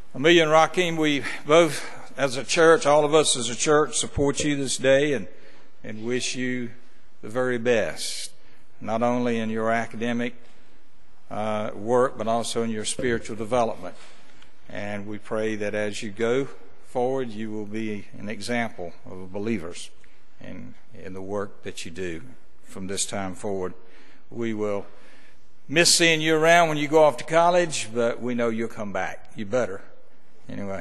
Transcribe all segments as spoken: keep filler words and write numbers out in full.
Amelia and Raheem, we both, as a church, all of us as a church, support you this day and, and wish you the very best, not only in your academic uh, work, but also in your spiritual development. And we pray that as you go forward, you will be an example of believers in, in the work that you do from this time forward. We will miss seeing you around when you go off to college, but we know you'll come back. You better. Anyway.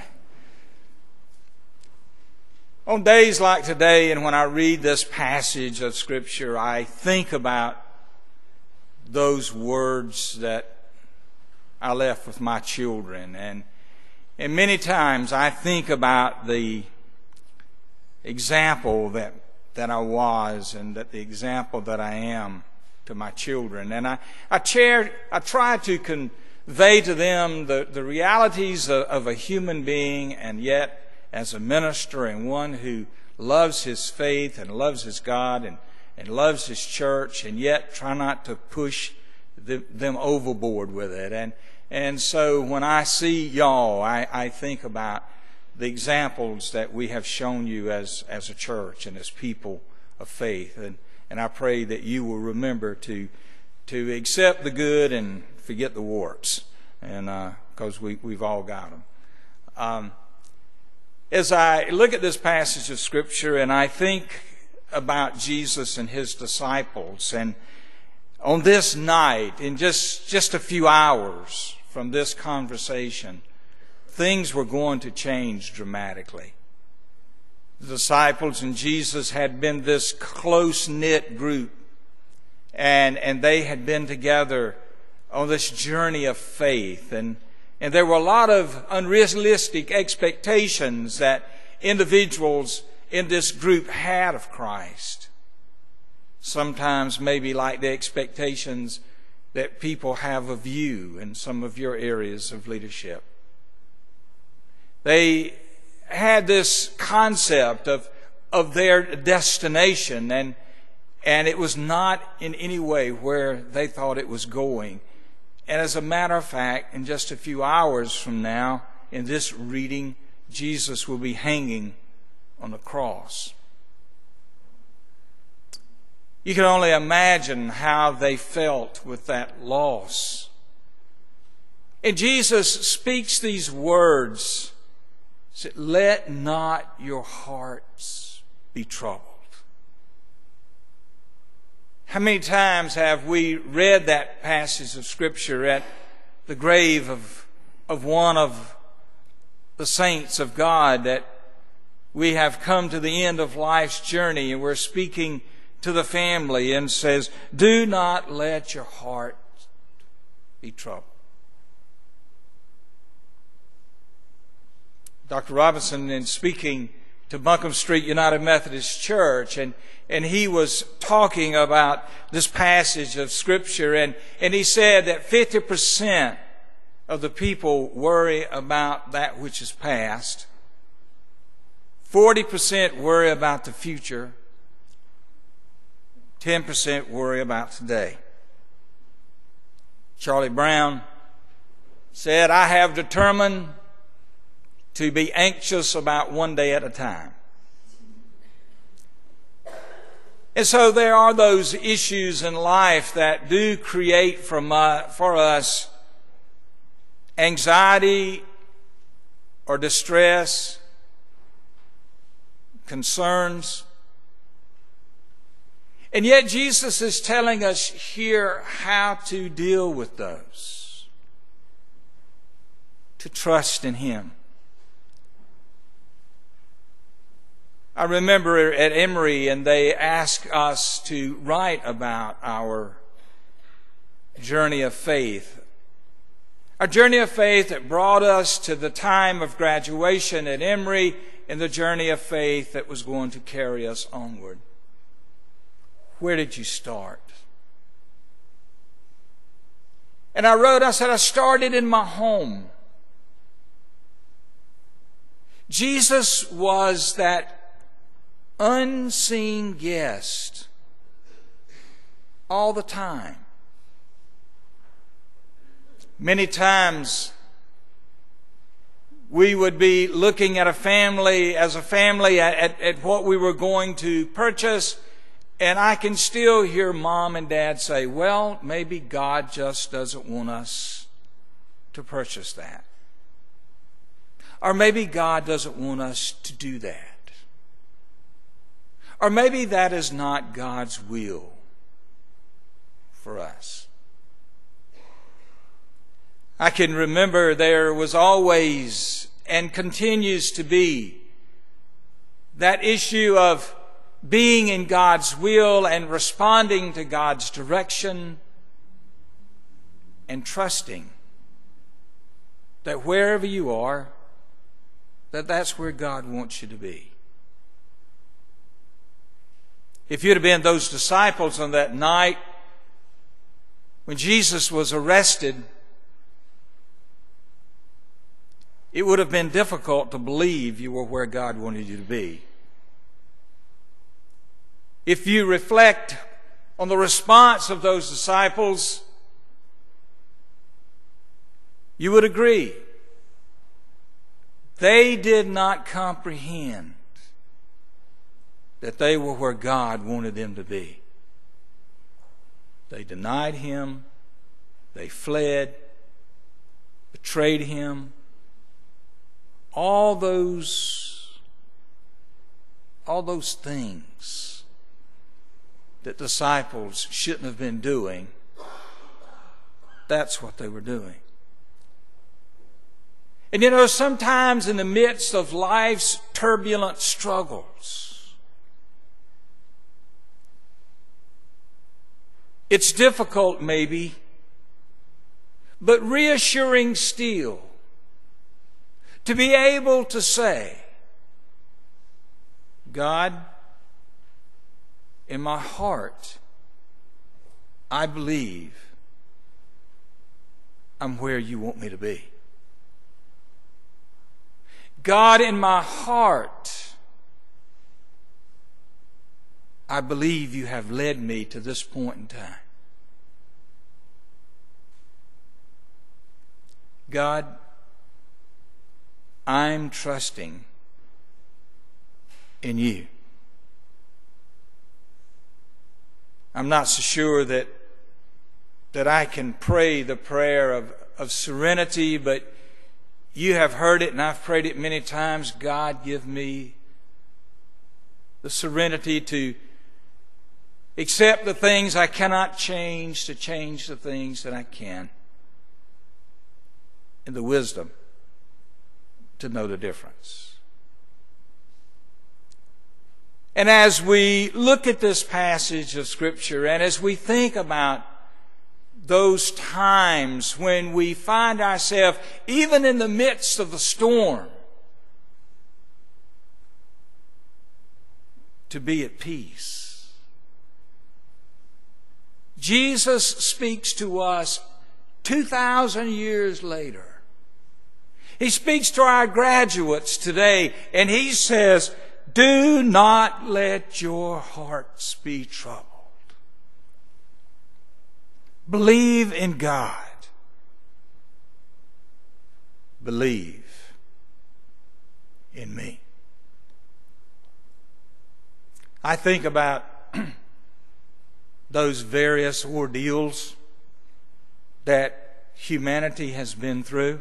On days like today, and when I read this passage of Scripture, I think about those words that I left with my children. And, and many times I think about the example that, that I was and that the example that I am to my children. And I, I, chair, I try to convey to them the, the realities of, of a human being, and yet as a minister and one who loves his faith and loves his God and, and loves his church, and yet try not to push the, them overboard with it. And, and so when I see y'all, I, I think about the examples that we have shown you as, as a church and as people of faith. And, and I pray that you will remember to, to accept the good and forget the warts, and because uh, we, we've all got them. Um, As I look at this passage of Scripture and I think about Jesus and his disciples, and on this night, in just, just a few hours from this conversation, things were going to change dramatically. The disciples and Jesus had been this close-knit group, and, and they had been together on this journey of faith, and And there were a lot of unrealistic expectations that individuals in this group had of Christ. Sometimes maybe like the expectations that people have of you in some of your areas of leadership. They had this concept of, of their destination, and, and it was not in any way where they thought it was going. And as a matter of fact, in just a few hours from now, in this reading, Jesus will be hanging on the cross. You can only imagine how they felt with that loss. And Jesus speaks these words, said, "Let not your hearts be troubled." How many times have we read that passage of Scripture at the grave of, of one of the saints of God, that we have come to the end of life's journey and we're speaking to the family and says, "Do not let your heart be troubled." Doctor Robinson, in speaking to Buncombe Street United Methodist Church, and And he was talking about this passage of Scripture, and, and he said that fifty percent of the people worry about that which is past, forty percent worry about the future, ten percent worry about today. Charlie Brown said, "I have determined to be anxious about one day at a time." And so there are those issues in life that do create from, uh, for us anxiety or distress, concerns. And yet Jesus is telling us here how to deal with those, to trust in Him. I remember at Emory, and they asked us to write about our journey of faith. Our journey of faith that brought us to the time of graduation at Emory, and the journey of faith that was going to carry us onward. Where did you start? And I wrote, I said, I started in my home. Jesus was that unseen guest all the time. Many times we would be looking at a family, as a family, at, at, at what we were going to purchase, and I can still hear Mom and Dad say, well, maybe God just doesn't want us to purchase that. Or maybe God doesn't want us to do that. Or maybe that is not God's will for us. I can remember there was always and continues to be that issue of being in God's will and responding to God's direction and trusting that wherever you are, that that's where God wants you to be. If you'd have been those disciples on that night when Jesus was arrested, it would have been difficult to believe you were where God wanted you to be. If you reflect on the response of those disciples, you would agree. They did not comprehend that they were where God wanted them to be. They denied Him. They fled, betrayed Him. All those, all those things that disciples shouldn't have been doing, that's what they were doing. And you know, sometimes in the midst of life's turbulent struggles, it's difficult maybe, but reassuring still, to be able to say, God, in my heart, I believe I'm where you want me to be. God, in my heart, I believe you have led me to this point in time. God, I'm trusting in you. I'm not so sure that that I can pray the prayer of, of serenity, but you have heard it and I've prayed it many times. God, give me the serenity to accept the things I cannot change, to change the things that I can, and the wisdom to know the difference. And as we look at this passage of Scripture and as we think about those times when we find ourselves, even in the midst of the storm, to be at peace, Jesus speaks to us two thousand years later. He speaks to our graduates today, and He says, do not let your hearts be troubled. Believe in God. Believe in me. I think about those various ordeals that humanity has been through.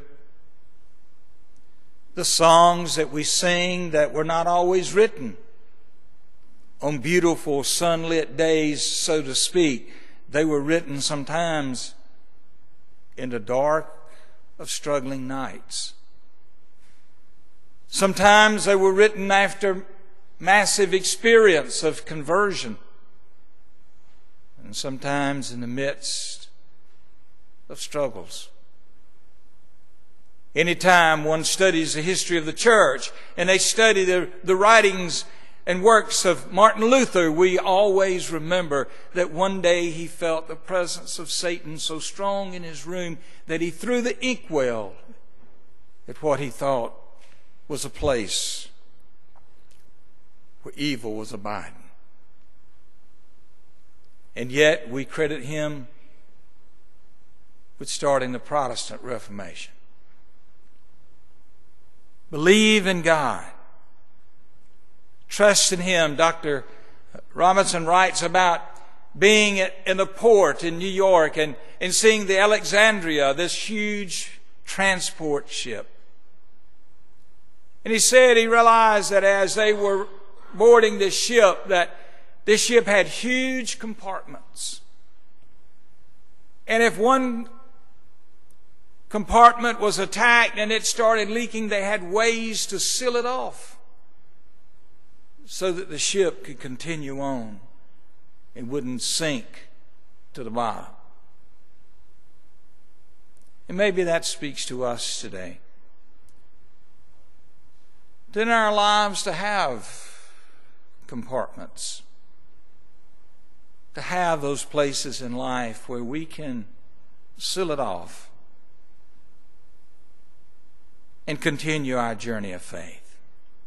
The songs that we sing that were not always written on beautiful sunlit days, so to speak. They were written sometimes in the dark of struggling nights. Sometimes they were written after massive experience of conversion. And sometimes in the midst of struggles. Anytime one studies the history of the church and they study the, the writings and works of Martin Luther, we always remember that one day he felt the presence of Satan so strong in his room that he threw the inkwell at what he thought was a place where evil was abiding. And yet we credit him with starting the Protestant Reformation. Believe in God. Trust in Him. Doctor Robinson writes about being in the port in New York and, and seeing the Alexandria, this huge transport ship. And he said he realized that as they were boarding this ship, that this ship had huge compartments. And if one compartment was attacked and it started leaking, they had ways to seal it off so that the ship could continue on and wouldn't sink to the bottom. And maybe that speaks to us today. In our lives to have compartments, to have those places in life where we can seal it off and continue our journey of faith.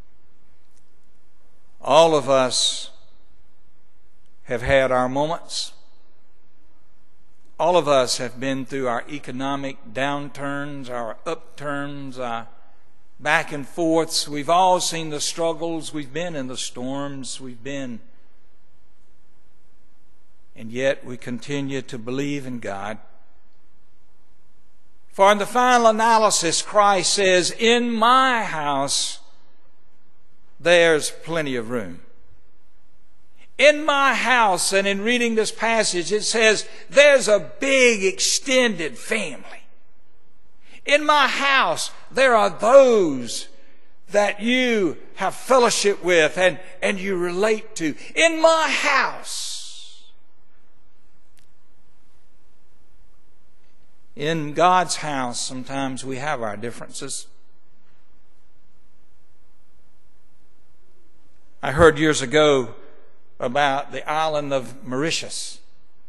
All of us have had our moments. All of us have been through our economic downturns, our upturns, our back and forths. We've all seen the struggles. We've been in the storms. We've been. And yet we continue to believe in God. For in the final analysis, Christ says, in my house, there's plenty of room. In my house, and in reading this passage, it says, there's a big extended family. In my house, there are those that you have fellowship with and, and you relate to. In my house. In God's house, sometimes we have our differences. I heard years ago about the island of Mauritius.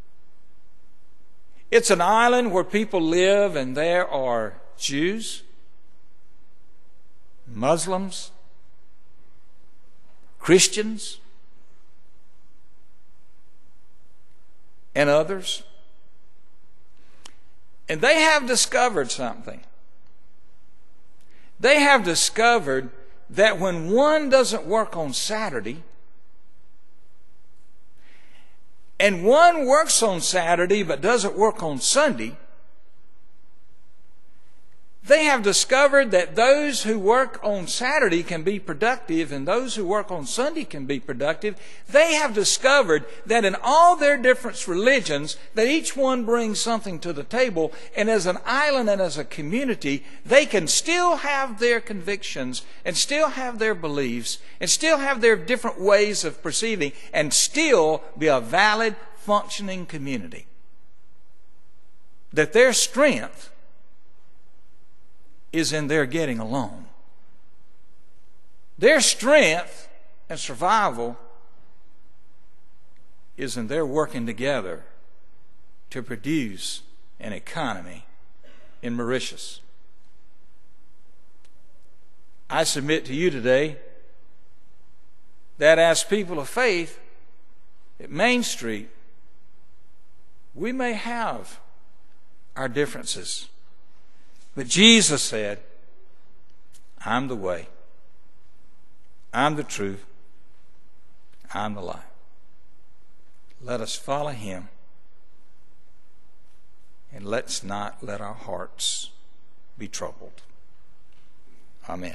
It's an island where people live, and there are Jews, Muslims, Christians, and others. And they have discovered something. They have discovered that when one doesn't work on Saturday, and one works on Saturday but doesn't work on Sunday, they have discovered that those who work on Saturday can be productive and those who work on Sunday can be productive. They have discovered that in all their different religions, that each one brings something to the table, and as an island and as a community, they can still have their convictions and still have their beliefs and still have their different ways of perceiving and still be a valid, functioning community. That their strength is in their getting along. Their strength and survival is in their working together to produce an economy in Mauritius. I submit to you today that as people of faith at Main Street, we may have our differences. But Jesus said, I'm the way, I'm the truth, I'm the life. Let us follow Him, and let's not let our hearts be troubled. Amen.